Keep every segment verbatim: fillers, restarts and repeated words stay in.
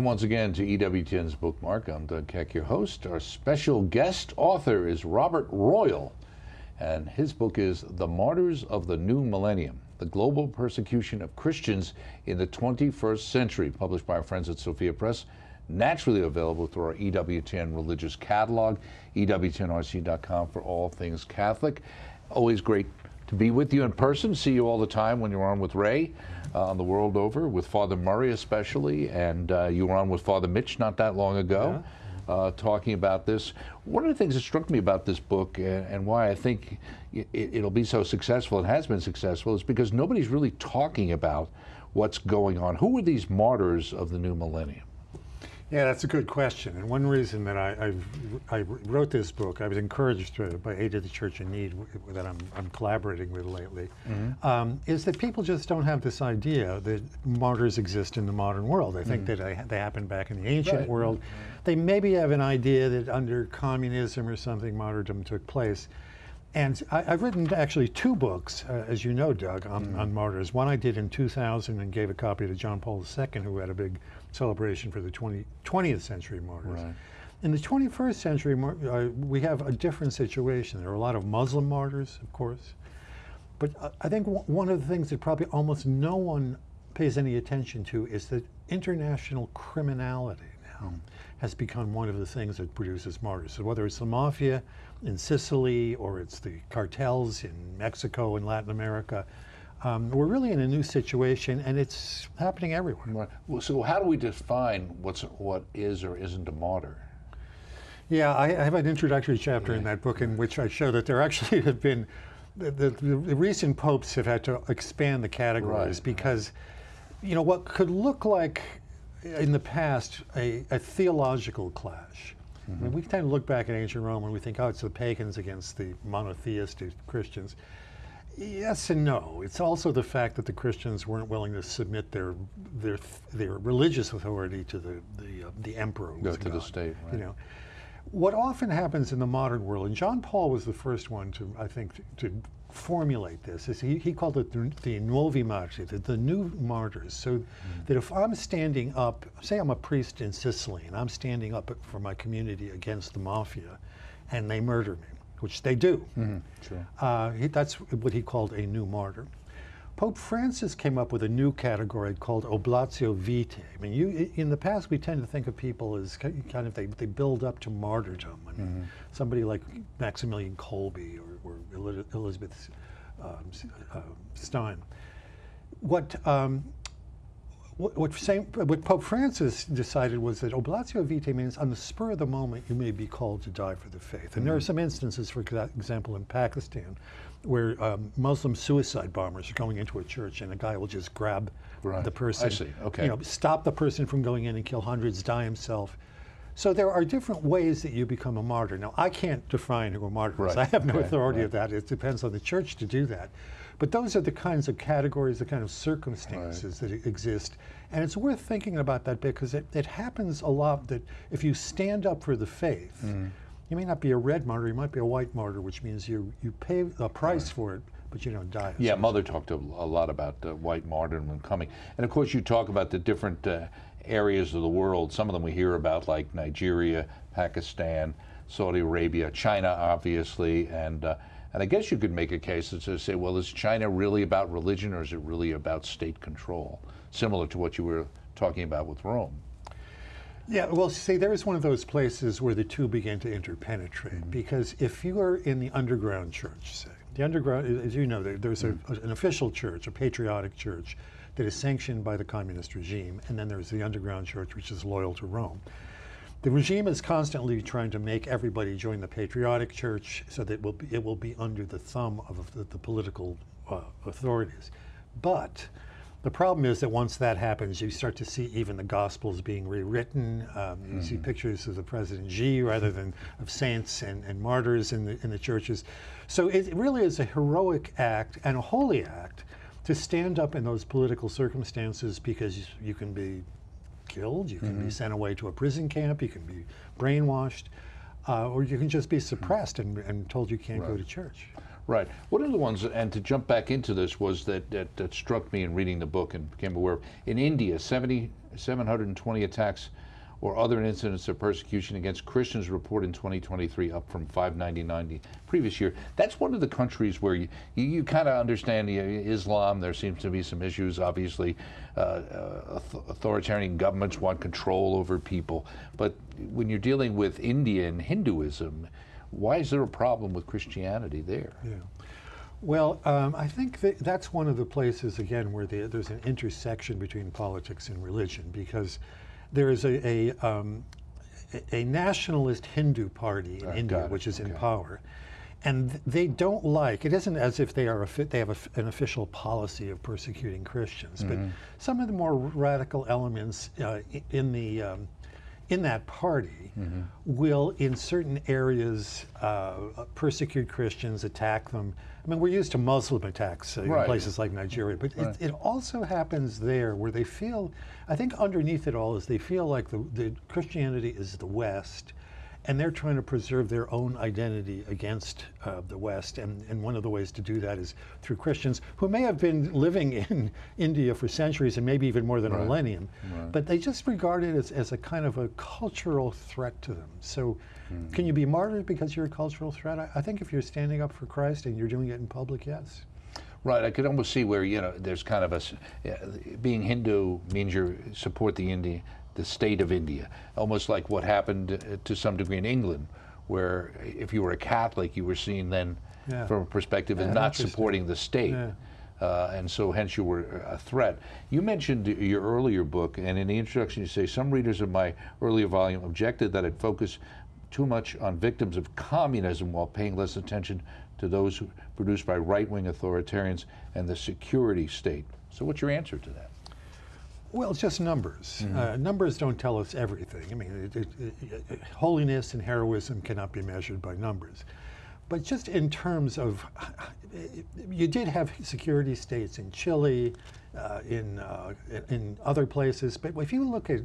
Welcome once again to E W T N's Bookmark. I'm Doug Keck, your host. Our special guest author is Robert Royal, and his book is The Martyrs of the New Millennium, The Global Persecution of Christians in the twenty-first Century, published by our friends at Sophia Press, naturally available through our E W T N religious catalog, E W T N R C dot com for all things Catholic. Always great to be with you in person, see you all the time when you're on with Ray uh, on the world over, with Father Murray especially, and uh, you were on with Father Mitch not that long ago, yeah. uh, talking about this. One of the things that struck me about this book and, and why I think it, it'll be so successful, and has been successful, is because nobody's really talking about what's going on. Who are these martyrs of the new millennium? Yeah, that's a good question. And one reason that I, I've, I wrote this book, I was encouraged by Aid to the Church in Need, that I'm, I'm collaborating with lately, mm-hmm. um, is that people just don't have this idea that martyrs exist in the modern world. They think mm-hmm. that I, they happened back in the ancient right. world. Mm-hmm. They maybe have an idea that under communism or something, martyrdom took place. And I, I've written actually two books, uh, as you know, Doug, on, mm. on martyrs. One I did in two thousand and gave a copy to John Paul the Second, who had a big celebration for the twentieth century martyrs. Right. In the twenty-first century, uh, we have a different situation. There are a lot of Muslim martyrs, of course. But uh, I think w one of the things that probably almost no one pays any attention to is that international criminality now mm. has become one of the things that produces martyrs. So whether it's the mafia in Sicily or it's the cartels in Mexico and Latin America, um, we're really in a new situation, and it's happening everywhere. Right. Well, so how do we define what's what is or isn't a martyr? Yeah, I, I have an introductory chapter yeah. in that book in which I show that there actually have been, the, the, the recent popes have had to expand the categories right. because, you know, what could look like in the past a, a theological clash. Mm-hmm. I mean, we tend to look back at ancient Rome and we think, oh, it's the pagans against the monotheistic Christians. Yes and no. It's also the fact that the Christians weren't willing to submit their their their religious authority to the the, uh, the emperor. Go to God, the state. Right. You know, what often happens in the modern world, and John Paul was the first one to, I think, to, to formulate this, is he, he called it the, the nuovi martiri, the, the new martyrs. So mm. that if I'm standing up, say I'm a priest in Sicily, and I'm standing up for my community against the mafia, and they murder me, which they do. Mm-hmm. Sure. uh, he, that's what he called a new martyr. Pope Francis came up with a new category called oblatio vitae. I mean, you, in the past, we tend to think of people as kind of, they, they build up to martyrdom. I mean, mm-hmm. somebody like Maximilian Kolbe or, or Elizabeth um, uh, Stein. What, um, what, what, Saint, what Pope Francis decided was that oblatio vitae means on the spur of the moment, you may be called to die for the faith. And mm-hmm. there are some instances, for example, in Pakistan, where um, Muslim suicide bombers are going into a church and a guy will just grab right. the person, I see. Okay. You know, stop the person from going in and kill hundreds, die himself. So there are different ways that you become a martyr. Now, I can't define who a martyr is. Right. I have no okay. authority right. of that. It depends on the church to do that. But those are the kinds of categories, the kind of circumstances right. that exist. And it's worth thinking about that because it, it happens a lot that if you stand up for the faith, mm. you may not be a red martyr, you might be a white martyr, which means you you pay a price right. for it, but you don't die. Yeah, Mother talked a, a lot about uh, white martyrdom coming. And of course you talk about the different uh, areas of the world. Some of them we hear about, like Nigeria, Pakistan, Saudi Arabia, China, obviously, and uh, and I guess you could make a case to say, well, is China really about religion, or is it really about state control? Similar to what you were talking about with Rome. Yeah, well, see, there's one of those places where the two begin to interpenetrate, mm-hmm. because if you are in the underground church, say, the underground, as you know, there, there's mm-hmm. a, an official church, a patriotic church, that is sanctioned by the communist regime, and then there's the underground church, which is loyal to Rome. The regime is constantly trying to make everybody join the patriotic church so that it will be, it will be under the thumb of the, the political uh, authorities. But the problem is that once that happens, you start to see even the Gospels being rewritten. Um, you mm-hmm. see pictures of the President Xi rather than of saints and, and martyrs in the, in the churches. So it really is a heroic act and a holy act to stand up in those political circumstances, because you can be killed, you can mm-hmm. be sent away to a prison camp, you can be brainwashed, uh, or you can just be suppressed and, and told you can't right. go to church. Right. One of the ones, and to jump back into this, was that, that, that struck me in reading the book and became aware of, in India, seventy seven hundred twenty attacks or other incidents of persecution against Christians reported in twenty twenty-three, up from five ninety-nine the previous year. That's one of the countries where you, you, you kind of understand the, uh, Islam. There seems to be some issues. Obviously, uh, uh, authoritarian governments want control over people. But when you're dealing with India and Hinduism, why is there a problem with Christianity there? Yeah. Well, um, I think that that's one of the places, again, where the, there's an intersection between politics and religion, because there is a, a, um, a nationalist Hindu party in Uh, India, got it. which is in Okay. power. And th- they don't like, it isn't as if they are a, fi- they have a f an official policy of persecuting Christians, but some of the more radical elements uh, i- in the, um, in that party will, in certain areas, uh, persecute Christians, attack them. I mean, we're used to Muslim attacks uh, Right. in places like Nigeria, but Right. it, it also happens there where they feel, I think underneath it all is they feel like the, the Christianity is the West, and they're trying to preserve their own identity against uh, the West. And, and one of the ways to do that is through Christians who may have been living in India for centuries and maybe even more than Right. a millennium, Right. but they just regard it as, as a kind of a cultural threat to them. So Hmm. can you be martyred because you're a cultural threat? I, I think if you're standing up for Christ and you're doing it in public, yes. Right, I could almost see where, you know, there's kind of a, s- yeah, being Hindu means you support the India, the state of India, almost like what happened uh, to some degree in England, where if you were a Catholic, you were seen then Yeah. from a perspective of Yeah, not interesting. supporting the state. Yeah. Uh, and so hence you were a threat. You mentioned your earlier book, and in the introduction you say, some readers of my earlier volume objected that it focused too much on victims of communism while paying less attention to those who, produced by right-wing authoritarians and the security state. So what's your answer to that? Well, it's just numbers. Uh, numbers don't tell us everything. I mean, it, it, it, it, holiness and heroism cannot be measured by numbers. But just in terms of, you did have security states in Chile, uh, in, uh, in other places, but if you look at,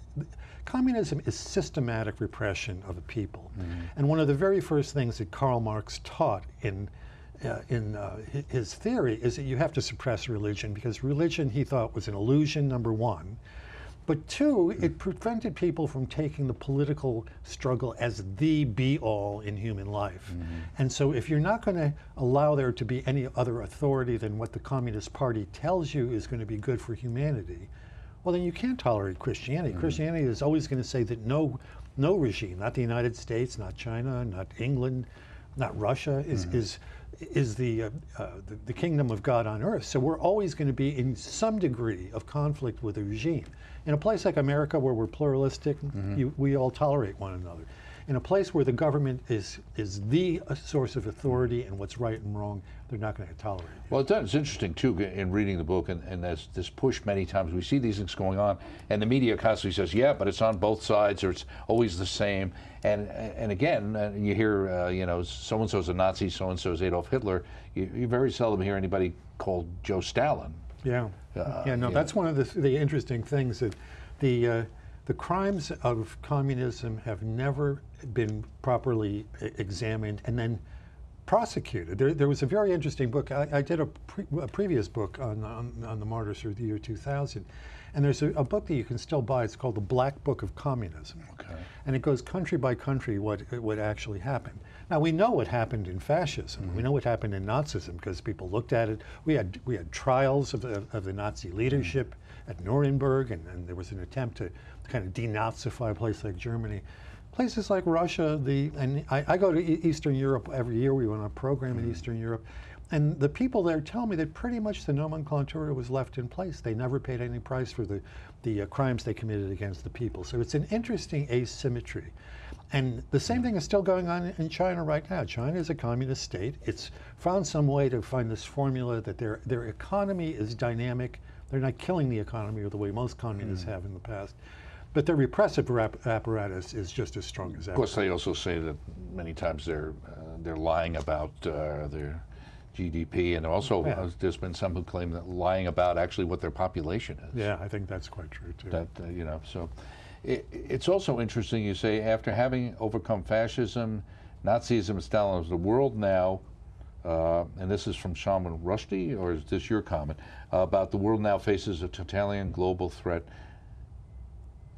communism is systematic repression of a people. And one of the very first things that Karl Marx taught in Uh, in uh, hi- his theory is that you have to suppress religion, because religion, he thought, was an illusion, number one. But two, it prevented people from taking the political struggle as the be-all in human life. And so if you're not going to allow there to be any other authority than what the Communist Party tells you is going to be good for humanity, well, then you can't tolerate Christianity. Christianity is always going to say that no, no regime, not the United States, not China, not England, not Russia, is, is is the, uh, uh, the the kingdom of God on earth. So we're always going to be in some degree of conflict with a regime. In a place like America, where we're pluralistic, you, we all tolerate one another. In a place where the government is is the uh, source of authority and what's right and wrong, they're not going to tolerate it. Well, it's interesting, too, in reading the book, and, and there's this push many times. We see these things going on, and the media constantly says, yeah, but it's on both sides, or it's always the same. And and again, uh, you hear, uh, you know, so-and-so's a Nazi, so-and-so's Adolf Hitler. You, you very seldom hear anybody called Joe Stalin. Yeah, Uh, yeah. No, yeah. that's one of the the interesting things, that the uh, the crimes of communism have never been properly e- examined and then prosecuted. There, there was a very interesting book. I, I did a, pre, a previous book on, on on the martyrs of the year two thousand, and there's a, a book that you can still buy. It's called The Black Book of Communism, Okay. and it goes country by country what what actually happened. Now we know what happened in fascism. We know what happened in Nazism because people looked at it. We had we had trials of the, of the Nazi leadership at Nuremberg, and, and there was an attempt to kind of denazify a place like Germany. Places like Russia, the and I, I go to e Eastern Europe every year. We went on a program in Eastern Europe, and the people there tell me that pretty much the nomenclatura was left in place. They never paid any price for the the uh, crimes they committed against the people. So it's an interesting asymmetry. And the same thing is still going on in China right now. China is a communist state. It's found some way to find this formula that their their economy is dynamic. They're not killing the economy the way most communists have in the past. But their repressive rap apparatus is just as strong as ever. Of course, they also say that many times they're uh, they're lying about uh, their G D P, and also Yeah. uh, there's been some who claim that lying about actually what their population is. Yeah, I think that's quite true too. That uh, you know, so it, it's also interesting. You say after having overcome fascism, Nazism, and Stalinism, the world now, uh, and this is from Salman Rushdie, or is this your comment uh, about the world now faces a totalitarian global threat?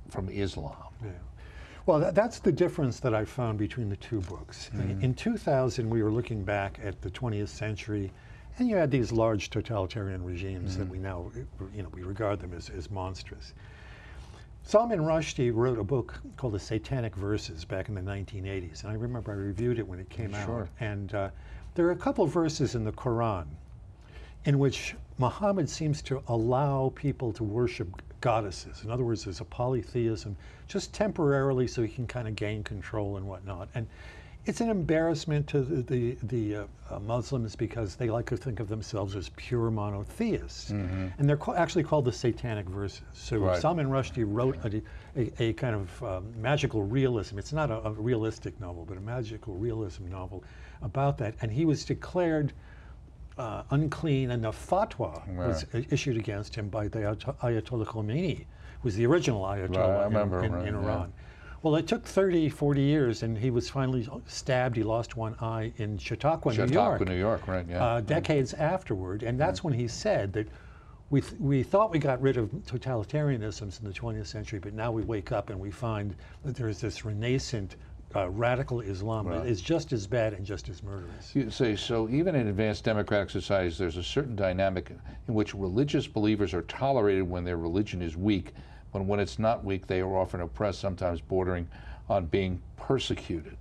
from Islam. Yeah. Well, that, that's the difference that I found between the two books. Mm-hmm. In two thousand, we were looking back at the twentieth century, and you had these large totalitarian regimes mm-hmm. that we now, you know, we regard them as, as monstrous. Salman Rushdie wrote a book called The Satanic Verses back in the nineteen eighties, and I remember I reviewed it when it came sure. out. And uh, there are a couple of verses in the Quran in which Muhammad seems to allow people to worship goddesses. In other words, there's a polytheism just temporarily so he can kind of gain control and whatnot. And it's an embarrassment to the, the, the uh, uh, Muslims because they like to think of themselves as pure monotheists. Mm-hmm. And they're ca- actually called the Satanic Verses. So right. Salman Rushdie wrote a, a, a kind of um, magical realism. It's not a, a realistic novel, but a magical realism novel about that. And he was declared uh, unclean, and a fatwa right. was issued against him by the Ayatollah Khomeini, who was the original Ayatollah right, I in, remember, in, right, in Iran. Yeah. Well, it took thirty, forty years, and he was finally stabbed. He lost one eye in Chautauqua, Chautauqua New York. New York, right, yeah. Uh, decades mm. afterward, and that's mm. when he said that we, th- we thought we got rid of totalitarianisms in the twentieth century, but now we wake up and we find that there's this renascent uh, radical Islam right. that is just as bad and just as murderous. You say, so even in advanced democratic societies, there's a certain dynamic in which religious believers are tolerated when their religion is weak, but when it's not weak, they are often oppressed, sometimes bordering on being persecuted.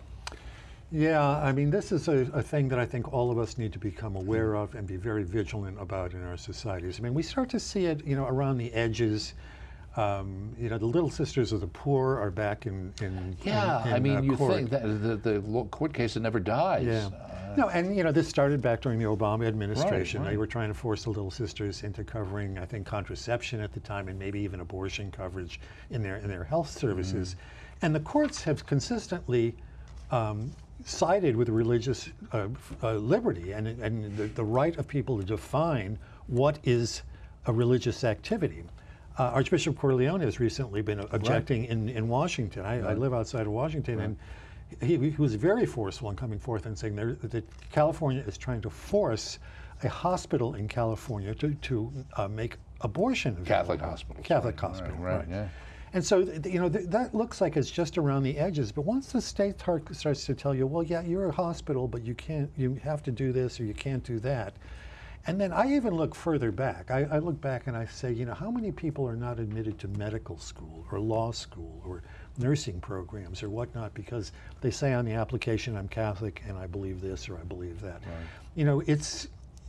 Yeah, I mean, this is a, a thing that I think all of us need to become aware of and be very vigilant about in our societies. I mean, we start to see it, you know, around the edges. Um, you know, the Little Sisters of the Poor are back in in yeah. In, in, I mean, uh, you court. think that the, the court case that never dies. Yeah. Uh, no, and you know, this started back during the Obama administration. Right, right. They were trying to force the Little Sisters into covering, I think, contraception at the time, and maybe even abortion coverage in their in their health services. Mm. And the courts have consistently um, sided with religious uh, uh, liberty and and the, the right of people to define what is a religious activity. Uh, Archbishop Corleone has recently been objecting right. in, in Washington. I, right. I live outside of Washington, right. and he, he was very forceful in coming forth and saying there, that California is trying to force a hospital in California to, to uh, make abortion available. Catholic hospital. Catholic hospital, right, right, right. Yeah. And so, th- you know, th- that looks like it's just around the edges. But once the state tar- starts to tell you, well, yeah, you're a hospital, but you can't, you have to do this or you can't do that. And then I even look further back. I, I look back and I say, you know, how many people are not admitted to medical school or law school or nursing programs or whatnot because they say on the application, I'm Catholic and I believe this or I believe that. Right. You know, it's,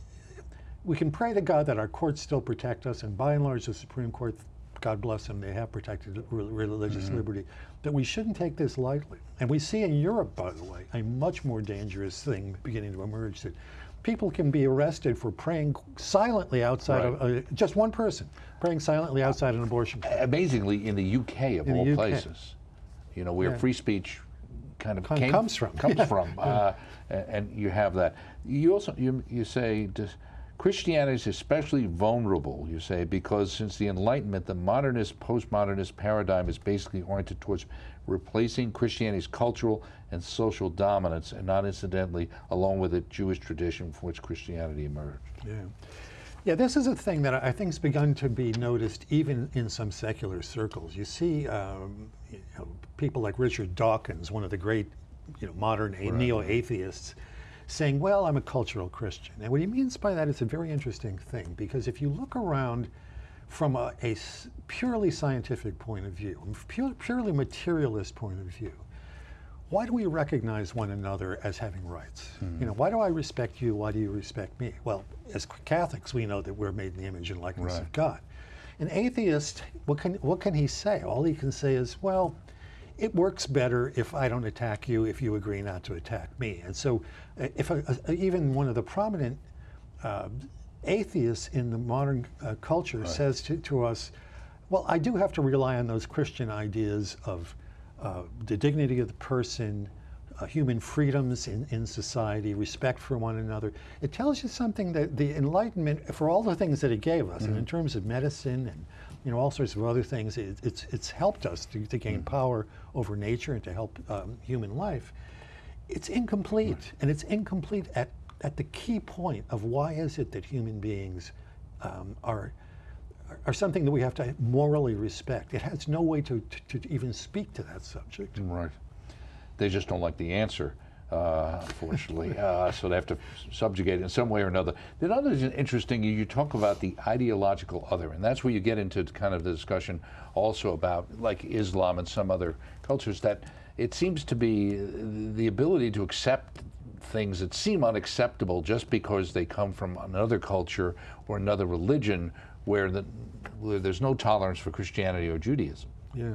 we can pray to God that our courts still protect us, and by and large the Supreme Court, God bless them, they have protected re- religious mm-hmm. liberty, that we shouldn't take this lightly. And we see in Europe, by the way, a much more dangerous thing beginning to emerge, that people can be arrested for praying silently outside right. of, uh, just one person, praying silently outside an abortion clinic. Amazingly, in the U K, of in all U K. Places, you know, where yeah. free speech kind of Com- came, comes from. Comes yeah. from, uh, and, and you have that. You also, you, you say, does, Christianity is especially vulnerable, you say, because since the Enlightenment, the modernist, postmodernist paradigm is basically oriented towards replacing Christianity's cultural and social dominance, and not incidentally, along with it, Jewish tradition from which Christianity emerged. Yeah. Yeah, this is a thing that I think has begun to be noticed even in some secular circles. You see um, you know, people like Richard Dawkins, one of the great you know, modern right. neo-atheists, saying, well, I'm a cultural Christian. And what he means by that is a very interesting thing, because if you look around from a, a purely scientific point of view, a pure, purely materialist point of view, why do we recognize one another as having rights? Hmm. You know, why do I respect you? Why do you respect me? Well, as Catholics, we know that we're made in the image and likeness right. of God. An atheist, what can what can he say? All he can say is, well, it works better if I don't attack you, if you agree not to attack me. And so uh, if a, a, even one of the prominent uh, atheists in the modern uh, culture right. says to, to us, well, I do have to rely on those Christian ideas of uh, the dignity of the person, uh, human freedoms in, in society, respect for one another. It tells you something that the Enlightenment, for all the things that it gave us, mm-hmm. and in terms of medicine and you know, all sorts of other things, it, it's it's helped us to, to gain mm-hmm. power over nature and to help um, human life. It's incomplete, right. and it's incomplete at, at the key point of why is it that human beings um, are are something that we have to morally respect. It has no way to, to, to even speak to that subject. Right. They just don't like the answer, uh, unfortunately. uh, so they have to subjugate it in some way or another. The other is interesting, you, you talk about the ideological other, and that's where you get into kind of the discussion also about, like Islam and some other cultures, that it seems to be the ability to accept things that seem unacceptable just because they come from another culture or another religion where, the, where there's no tolerance for Christianity or Judaism. Yeah.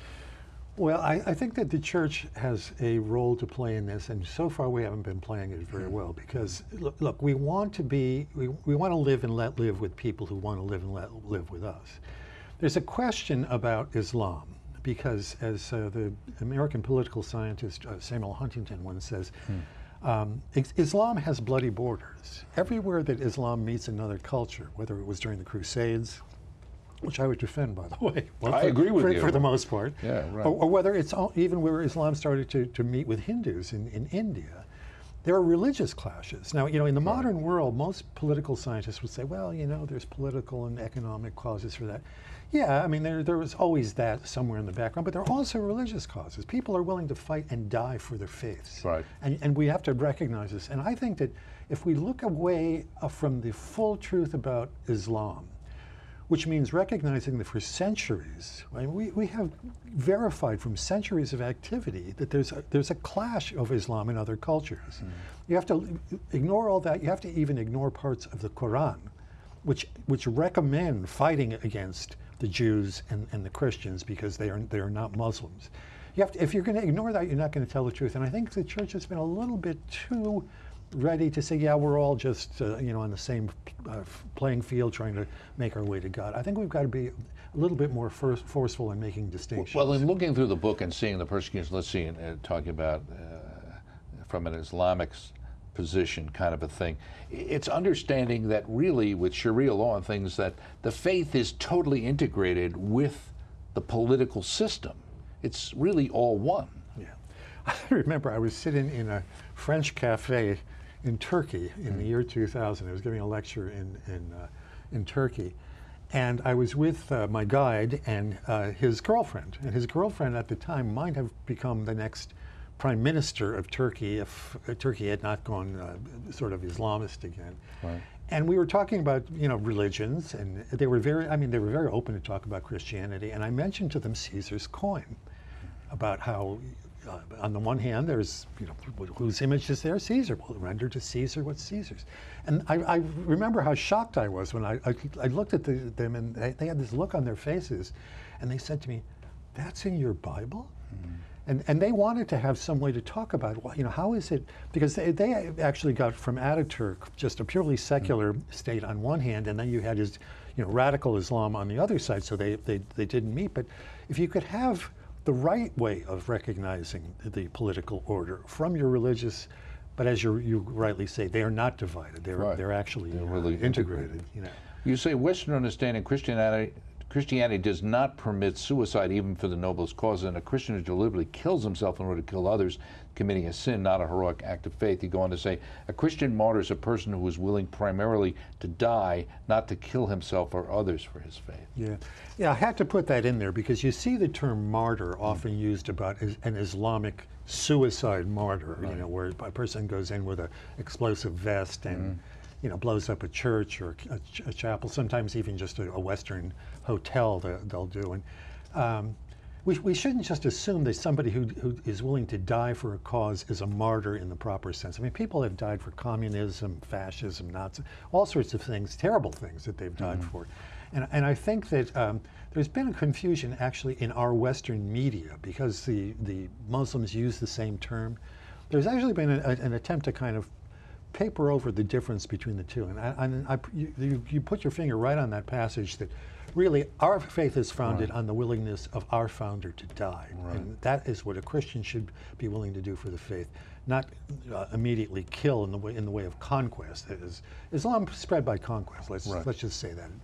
Well, I, I think that the church has a role to play in this, and so far we haven't been playing it very well because, look, look we want to be, we, we want to live and let live with people who want to live and let live with us. There's a question about Islam because, as uh, the American political scientist uh, Samuel Huntington once says, hmm. um, Islam has bloody borders. Everywhere that Islam meets another culture, whether it was during the Crusades, which I would defend, by the way. Well, I for, agree with for, you. For the most part. Yeah, right. Or, or whether it's all, even where Islam started to, to meet with Hindus in, in India. There are religious clashes. Now, you know, in the modern right. world, most political scientists would say, well, you know, there's political and economic causes for that. Yeah, I mean, there, there was always that somewhere in the background, but there are also religious causes. People are willing to fight and die for their faiths. Right. And, and we have to recognize this. And I think that if we look away uh, from the full truth about Islam, which means recognizing that for centuries, I mean, we, we have verified from centuries of activity that there's a, there's a clash of Islam and other cultures. Mm. You have to ignore all that. You have to even ignore parts of the Quran, which which recommend fighting against the Jews and, and the Christians because they are they are not Muslims. You have to, if you're going to ignore that, you're not going to tell the truth. And I think the church has been a little bit too ready to say, yeah, we're all just, uh, you know, on the same uh, playing field trying to make our way to God. I think we've got to be a little bit more first forceful in making distinctions. Well, in looking through the book and seeing the persecution, let's see, uh, talking about uh, from an Islamic position kind of a thing, it's understanding that really with Sharia law and things that the faith is totally integrated with the political system. It's really all one. Yeah. I remember I was sitting in a French cafe in Turkey in mm. the year two thousand. I was giving a lecture in in, uh, in Turkey, and I was with uh, my guide and uh, his girlfriend. And his girlfriend at the time might have become the next prime minister of Turkey if uh, Turkey had not gone uh, sort of Islamist again. Right. And we were talking about, you know, religions, and they were very, I mean, they were very open to talk about Christianity. And I mentioned to them Caesar's coin, about how Uh, on the one hand, there's, you know, whose image is there? Caesar. Well, render to Caesar what's Caesar's. And I, I remember how shocked I was when I, I, I looked at the, them and they, they had this look on their faces, and they said to me, "That's in your Bible?" Mm-hmm. And and they wanted to have some way to talk about, well, you know, how is it? Because they, they actually got from Ataturk just a purely secular mm-hmm. state on one hand, and then you had his, you know, radical Islam on the other side. So they they they didn't meet. But if you could have the right way of recognizing the political order from your religious, but as you you rightly say, they are not divided. They're right. they're actually they're uh, really integrated. integrated. You know. You say Western understanding Christianity Christianity does not permit suicide even for the noblest cause, and a Christian who deliberately kills himself in order to kill others, committing a sin, not a heroic act of faith. You go on to say, a Christian martyr is a person who is willing primarily to die, not to kill himself or others for his faith. Yeah, yeah. I had to put that in there because you see the term martyr often mm. used about is, an Islamic suicide martyr, right. you know, where a person goes in with an explosive vest and mm. you know, blows up a church or a, ch a chapel, sometimes even just a, a Western hotel that they'll do. And um, we, we shouldn't just assume that somebody who, who is willing to die for a cause is a martyr in the proper sense. I mean, people have died for communism, fascism, Nazi, all sorts of things, terrible things that they've died mm-hmm. for. And, and I think that um, there's been a confusion actually in our Western media because the, the Muslims use the same term. There's actually been a, a, an attempt to kind of paper over the difference between the two. And, I, and I, you, you put your finger right on that passage that really our faith is founded right. on the willingness of our founder to die. Right. And that is what a Christian should be willing to do for the faith, not uh, immediately kill in the way in the way of conquest. That is, Islam spread by conquest. Let's, right. let's just say that.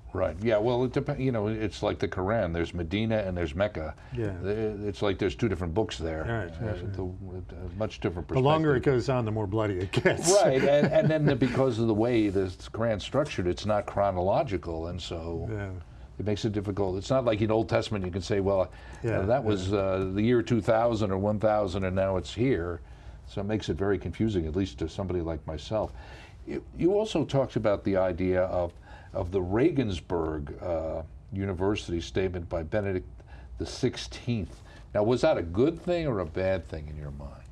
Right. Yeah. Well, it depends. You know, it's like the Quran. There's Medina and there's Mecca. Yeah. It's like there's two different books there. Right. Uh, right, right. the, with a much different The perspective. longer it goes on, the more bloody it gets. Right. and, and then the, because of the way the Quran's structured, it's not chronological, and so Yeah. it makes it difficult. It's not like in Old Testament you can say, well, Yeah, uh, that was yeah. uh, the year two thousand or one thousand, and now it's here. So it makes it very confusing, at least to somebody like myself. You, you also talked about the idea of of the Regensburg uh, University statement by Benedict the sixteenth. Now, was that a good thing or a bad thing in your mind?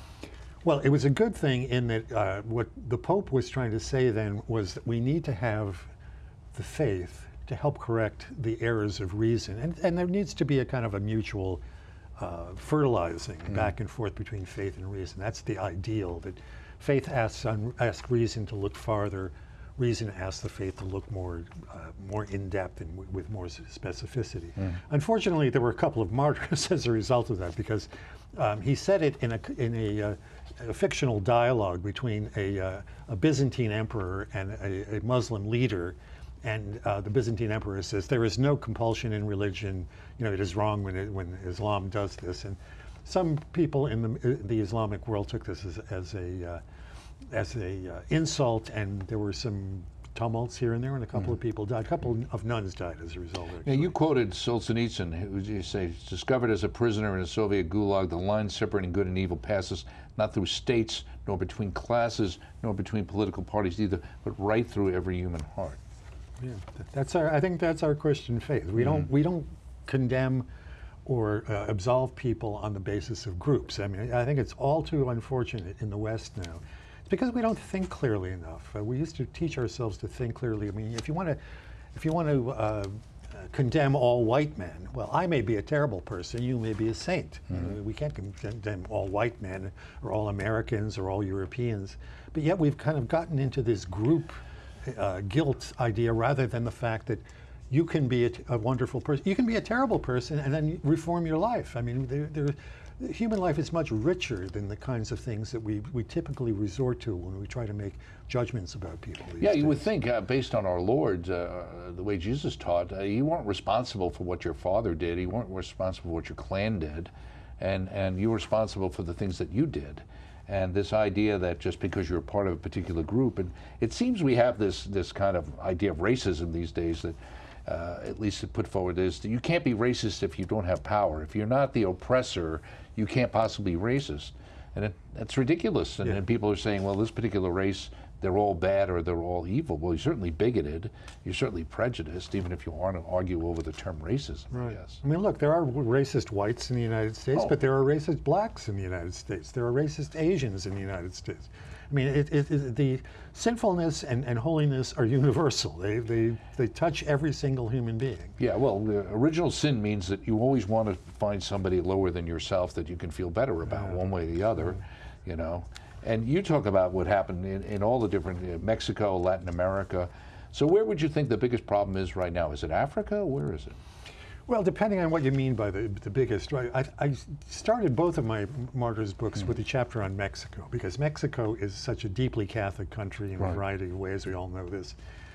Well, it was a good thing in that uh, what the Pope was trying to say then was that we need to have the faith to help correct the errors of reason. And, and there needs to be a kind of a mutual uh, fertilizing mm. back and forth between faith and reason. That's the ideal, that faith asks, un, asks reason to look farther, reason asks the faith to look more uh, more in-depth and w with more specificity. Mm. Unfortunately, there were a couple of martyrs as a result of that, because um, he said it in a, in a, uh, a fictional dialogue between a, uh, a Byzantine emperor and a, a Muslim leader. And uh, the Byzantine emperor says, there is no compulsion in religion. You know, it is wrong when, it, when Islam does this. And some people in the, the Islamic world took this as, as a uh, as a uh, insult, and there were some tumults here and there, and a couple mm. of people died. A couple of nuns died as a result. Actually. Now, you quoted Solzhenitsyn, who you say, discovered as a prisoner in a Soviet gulag, the line separating good and evil passes not through states, nor between classes, nor between political parties either, but right through every human heart. Yeah, that's our. I think that's our Christian faith. We mm. don't. We don't condemn or uh, absolve people on the basis of groups. I mean, I think it's all too unfortunate in the West now. It's because we don't think clearly enough. Uh, we used to teach ourselves to think clearly. I mean, if you want to, if you want to uh, condemn all white men, well, I may be a terrible person. You may be a saint. Mm-hmm. You know, we can't condemn all white men or all Americans or all Europeans. But yet we've kind of gotten into this group uh, guilt idea rather than the fact that you can be a, a wonderful person. You can be a terrible person and then reform your life. I mean, there, there, human life is much richer than the kinds of things that we, we typically resort to when we try to make judgments about people. Yeah, you days. would think, uh, based on our Lord, uh, the way Jesus taught, uh, you weren't responsible for what your father did. You weren't responsible for what your clan did. And, and you were responsible for the things that you did. And this idea that just because you're part of a particular group, and it seems we have this, this kind of idea of racism these days that Uh, at least to put forward is that you can't be racist if you don't have power. If you're not the oppressor, you can't possibly be racist. And it, that's ridiculous. And, yeah. and people are saying, well, this particular race, they're all bad or they're all evil. Well, you're certainly bigoted. You're certainly prejudiced, even if you want to argue over the term racism, right. I guess. I mean, look, there are racist whites in the United States, oh. but there are racist blacks in the United States. There are racist Asians in the United States. I mean, it, it, it, the sinfulness and, and holiness are universal. They, they, they touch every single human being. Yeah, well, the original sin means that you always want to find somebody lower than yourself that you can feel better about, uh, one way or the other, uh, you know. And you talk about what happened in, in all the different, uh, Mexico, Latin America. So where would you think the biggest problem is right now? Is it Africa? Where is it? Well, depending on what you mean by the, the biggest, right? I, I started both of my martyrs books mm. with a chapter on Mexico, because Mexico is such a deeply Catholic country in right. a variety of ways. We all know this.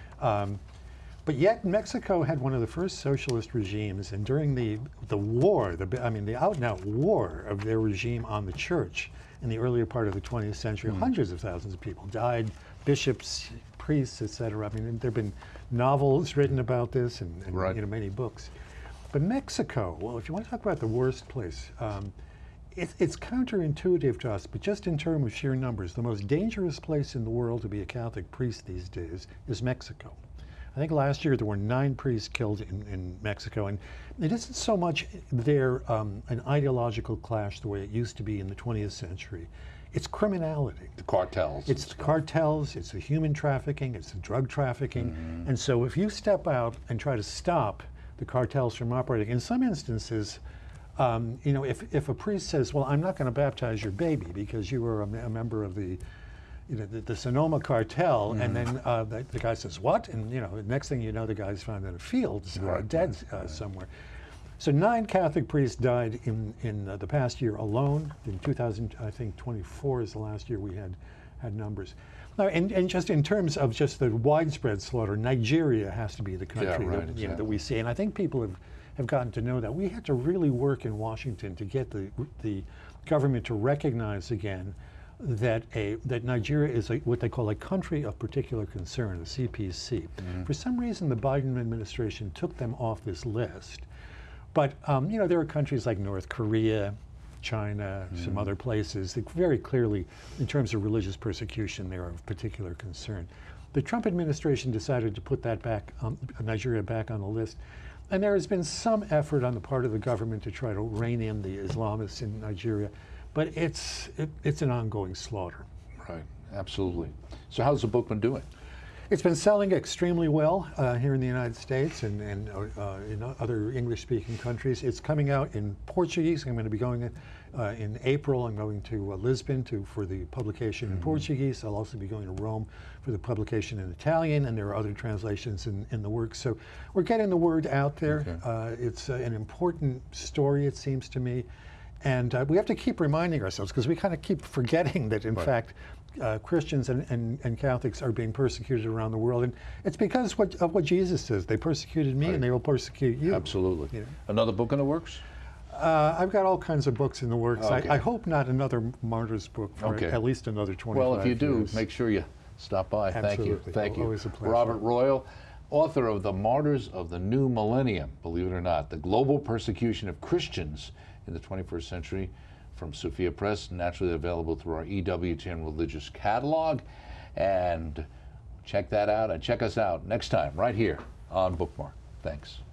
Um, but yet Mexico had one of the first socialist regimes, and during the, the war, the, I mean, the out-and-out war of their regime on the church in the earlier part of the twentieth century, mm. hundreds of thousands of people died, bishops, priests, et cetera. I mean, there have been novels written about this and, and right. you know, many books. But Mexico, well, if you want to talk about the worst place, um, it, it's counterintuitive to us, but just in terms of sheer numbers, the most dangerous place in the world to be a Catholic priest these days is Mexico. I think last year there were nine priests killed in, in Mexico, and it isn't so much there um, an ideological clash the way it used to be in the twentieth century. It's criminality. The cartels. It's the cartels, it's the human trafficking, it's the drug trafficking. Mm-hmm. And so if you step out and try to stop the cartels from operating, in some instances, um, you know, if, if a priest says, well, I'm not going to baptize your baby because you were a, a member of the, you know, the, the Sonoma cartel, mm. and then uh, the, the guy says, what? And, you know, the next thing you know, the guy's found in a field, uh, right. dead uh, right. somewhere. So nine Catholic priests died in, in uh, the past year alone. In two thousand, I think twenty-four is the last year we had had numbers. Now, and, and just in terms of just the widespread slaughter, Nigeria has to be the country Yeah, right, that, you know, exactly. that we see. And I think people have, have gotten to know that. We had to really work in Washington to get the, the government to recognize again that a that Nigeria is a, what they call a country of particular concern, a C P C. Mm-hmm. For some reason, the Biden administration took them off this list. But um, you know, there are countries like North Korea, China, mm-hmm. some other places that very clearly, in terms of religious persecution, they are of particular concern. The Trump administration decided to put that back, um, Nigeria back on the list. And there has been some effort on the part of the government to try to rein in the Islamists in Nigeria. But it's it, it's an ongoing slaughter. Right, absolutely. So how's the book been doing? It's been selling extremely well uh, here in the United States and, and uh, in other English-speaking countries. It's coming out in Portuguese. I'm going to be going uh, in April. I'm going to uh, Lisbon to for the publication mm-hmm. in Portuguese. I'll also be going to Rome for the publication in Italian, and there are other translations in, in the works. So we're getting the word out there. Okay. Uh, it's uh, an important story, it seems to me. And uh, we have to keep reminding ourselves, because we kind of keep forgetting that, in right. fact, uh, Christians and, and, and Catholics are being persecuted around the world. And it's because what, of what Jesus says. They persecuted me, right. and they will persecute you. Absolutely. You know? Another book in the works? Uh, I've got all kinds of books in the works. Okay. I, I hope not another Martyrs book for okay. at least another twenty-five Well, if you do, years. make sure you stop by. Absolutely. Thank you. Thank you. Always a pleasure. Robert Royal, author of The Martyrs of the New Millennium, believe it or not, the global persecution of Christians in the twenty-first century, from Sophia Press, naturally available through our E W T N Religious Catalog. And check that out and check us out next time right here on Bookmark. Thanks.